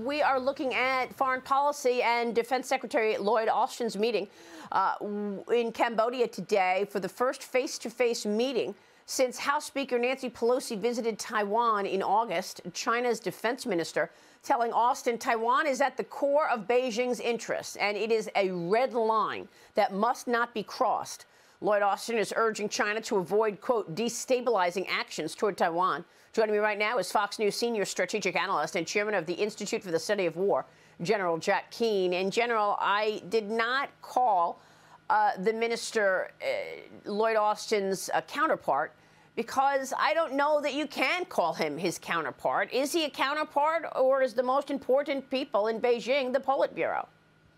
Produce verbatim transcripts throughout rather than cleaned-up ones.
we are looking at foreign policy and Defense Secretary Lloyd Austin's meeting uh, in Cambodia today for the first face-to-face meeting since House Speaker Nancy Pelosi visited Taiwan in August. China's defense minister telling Austin Taiwan is at the core of Beijing's interests, and it is a red line that must not be crossed. Lloyd Austin is urging China to avoid, quote, destabilizing actions toward Taiwan. Joining me right now is Fox News senior strategic analyst and chairman of the Institute for the Study of War, General Jack Keane. And, General, I did not call uh, the minister, uh, Lloyd Austin's uh, counterpart, because I don't know that you can call him his counterpart. Is he a counterpart, or is the most important people in Beijing the Politburo?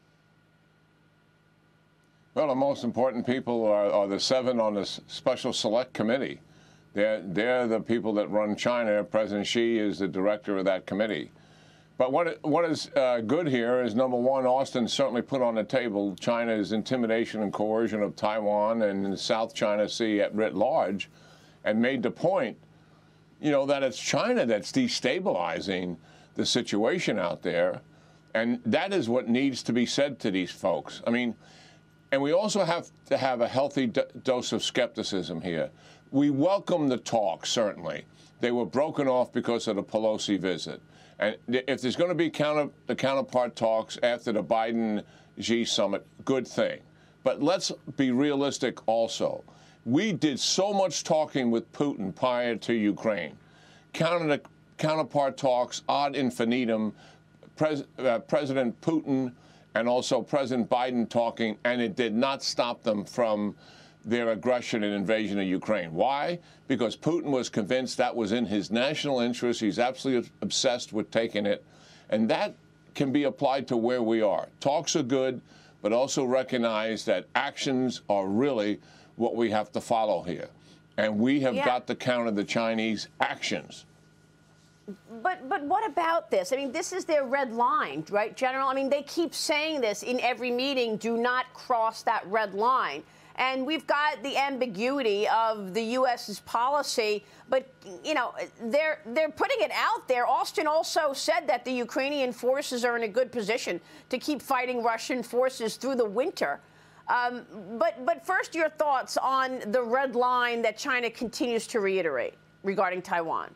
Well, the most important people are, are the seven on the Special Select Committee. They're, they're the people that run China. President Xi is the director of that committee. But what, what is uh, good here is, number one, Austin certainly put on the table China's intimidation and coercion of Taiwan and the South China Sea at writ large, and made the point, you know, that it's China that's destabilizing the situation out there. And that is what needs to be said to these folks. I mean, and we also have to have a healthy d dose of skepticism here. We welcome the talks, certainly. They were broken off because of the Pelosi visit. And if there's going to be counter, the counterpart talks after the Biden-Xi summit, good thing. But let's be realistic also. We did so much talking with Putin prior to Ukraine. Counter, counterpart talks ad infinitum, Pres, uh, President Putin and also President Biden talking, and it did not stop them from their aggression and invasion of Ukraine. Why? Because Putin was convinced that was in his national interest. He's absolutely obsessed with taking it. And that can be applied to where we are. Talks are good, but also recognize that actions are really what we have to follow here. And we have yeah. got to counter the Chinese actions. But but what about this? I mean, this is their red line, right, General? I mean, they keep saying this in every meeting, do not cross that red line. And we've got the ambiguity of the U S's policy, but, you know, they're they're putting it out there. Austin also said that the Ukrainian forces are in a good position to keep fighting Russian forces through the winter. Um, but but first, your thoughts on the red line that China continues to reiterate regarding Taiwan.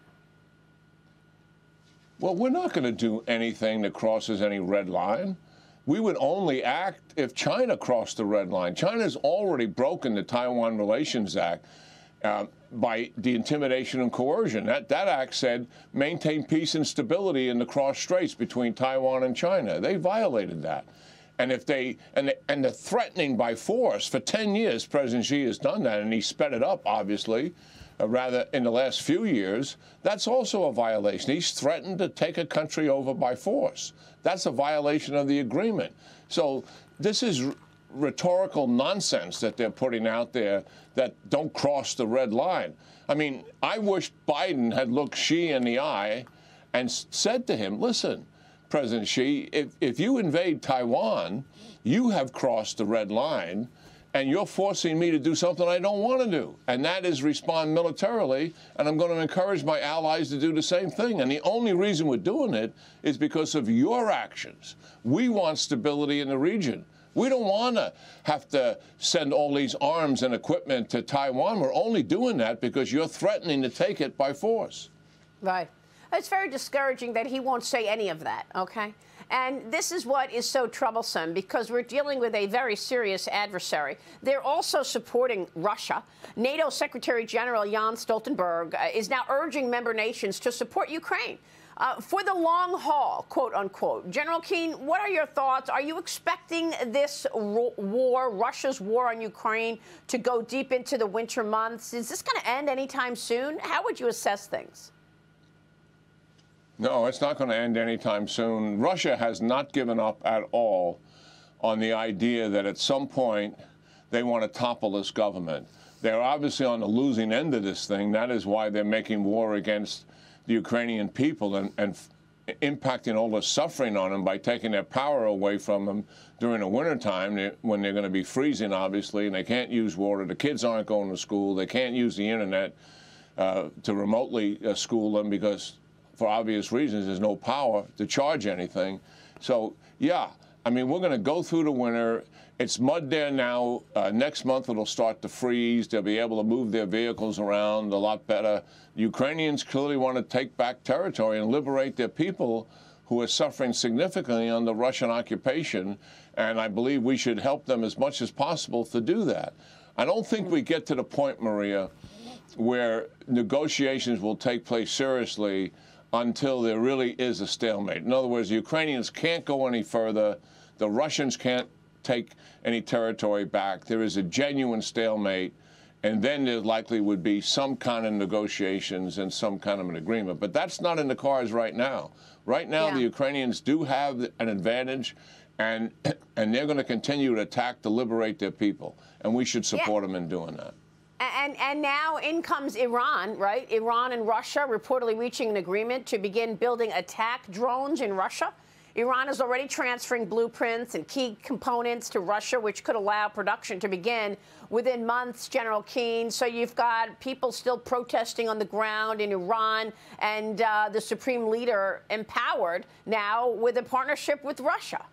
Well, we're not going to do anything that crosses any red line. We would only act if China crossed the red line. China's already broken the Taiwan Relations Act uh, by the intimidation and coercion. That, that act said maintain peace and stability in the cross straits between Taiwan and China. They violated that. And if they and the, and the threatening by force for ten years, President Xi has done that, and he sped it up, obviously. Uh, rather, in the last few years, that's also a violation. He's threatened to take a country over by force. That's a violation of the agreement. So this is r rhetorical nonsense that they're putting out there that don't cross the red line. I mean, I wish Biden had looked Xi in the eye and said to him, listen, President Xi, if, if you invade Taiwan, you have crossed the red line, and you're forcing me to do something I don't want to do, and that is respond militarily, and I'm going to encourage my allies to do the same thing. And the only reason we're doing it is because of your actions. We want stability in the region. We don't want to have to send all these arms and equipment to Taiwan. We're only doing that because you're threatening to take it by force. Right. It's very discouraging that he won't say any of that, okay? And this is what is so troublesome, because we're dealing with a very serious adversary. They're also supporting Russia. NATO Secretary General Jens Stoltenberg uh, is now urging member nations to support Ukraine uh, for the long haul, quote unquote. General Keane, what are your thoughts? Are you expecting this war, Russia's war on Ukraine, to go deep into the winter months? Is this going to end anytime soon? How would you assess things? No, it's not going to end anytime soon. Russia has not given up at all on the idea that at some point they want to topple this government. They're obviously on the losing end of this thing. That is why they're making war against the Ukrainian people and, and impacting all the suffering on them by taking their power away from them during the wintertime when they're going to be freezing, obviously, and they can't use water. The kids aren't going to school. They can't use the Internet uh, to remotely uh, school them because for obvious reasons, there's no power to charge anything. So, yeah, I mean, we're going to go through the winter. It's mud there now. Uh, next month, it'll start to freeze. They'll be able to move their vehicles around a lot better. Ukrainians clearly want to take back territory and liberate their people who are suffering significantly under Russian occupation. And I believe we should help them as much as possible to do that. I don't think we get to the point, Maria, where negotiations will take place seriously until there really is a stalemate. In other words, the Ukrainians can't go any further. The Russians can't take any territory back. There is a genuine stalemate, and then there likely would be some kind of negotiations and some kind of an agreement. But that's not in the cards right now. Right now, yeah. the Ukrainians do have an advantage, and and they're going to continue to attack to liberate their people, and we should support yeah. them in doing that. And, and now in comes Iran, right? Iran and Russia reportedly reaching an agreement to begin building attack drones in Russia. Iran is already transferring blueprints and key components to Russia, which could allow production to begin within months, General Keane. So you've got people still protesting on the ground in Iran, and uh, the supreme leader empowered now with a partnership with Russia.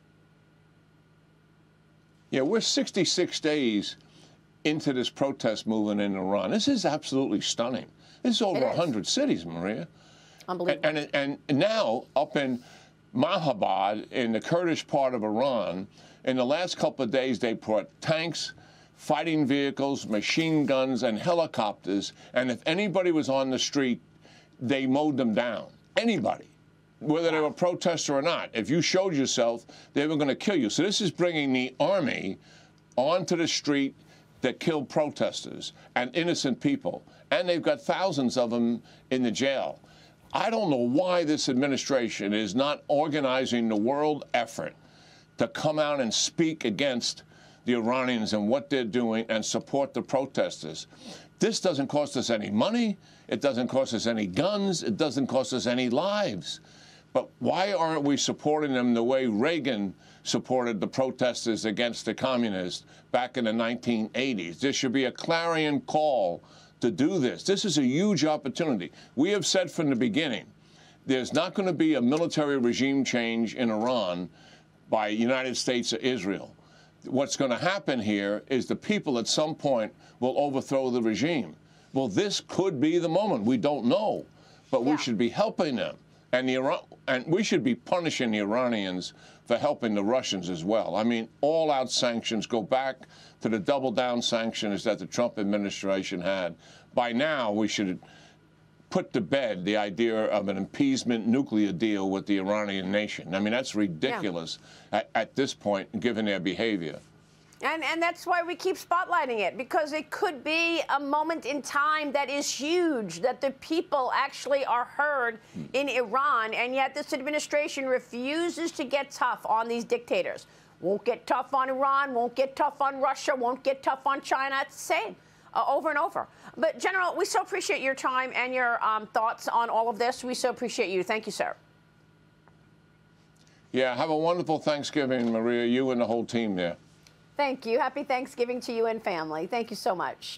Yeah, we're sixty-six days into this protest movement in Iran. This is absolutely stunning. This is over one hundred cities, Maria. Unbelievable. And, and, and now up in Mahabad, in the Kurdish part of Iran, in the last couple of days, they brought tanks, fighting vehicles, machine guns, and helicopters. And if anybody was on the street, they mowed them down. Anybody, whether they were a protester or not. If you showed yourself, they were going to kill you. So this is bringing the army onto the street that killed protesters and innocent people. And they've got thousands of them in the jail. I don't know why this administration is not organizing the world effort to come out and speak against the Iranians and what they're doing and support the protesters. This doesn't cost us any money. It doesn't cost us any guns. It doesn't cost us any lives. But why aren't we supporting them the way Reagan supported the protesters against the communists back in the nineteen eighties? There should be a clarion call to do this. This is a huge opportunity. We have said from the beginning, there's not going to be a military regime change in Iran by United States or Israel. What's going to happen here is the people at some point will overthrow the regime. Well, this could be the moment. We don't know, but yeah. we should be helping them. And, the Iran and we should be punishing the Iranians for helping the Russians as well. I mean, all-out sanctions go back to the double-down sanctions that the Trump administration had. By now, we should put to bed the idea of an appeasement nuclear deal with the Iranian nation. I mean, that's ridiculous yeah. at, at this point, given their behavior. And, and that's why we keep spotlighting it, because it could be a moment in time that is huge, that the people actually are heard in Iran, and yet this administration refuses to get tough on these dictators. Won't get tough on Iran, won't get tough on Russia, won't get tough on China. It's the same uh, over and over. But, General, we so appreciate your time and your um, thoughts on all of this. We so appreciate you. Thank you, sir. Yeah, have a wonderful Thanksgiving, Maria, you and the whole team there. Thank you. Happy Thanksgiving to you and family. Thank you so much.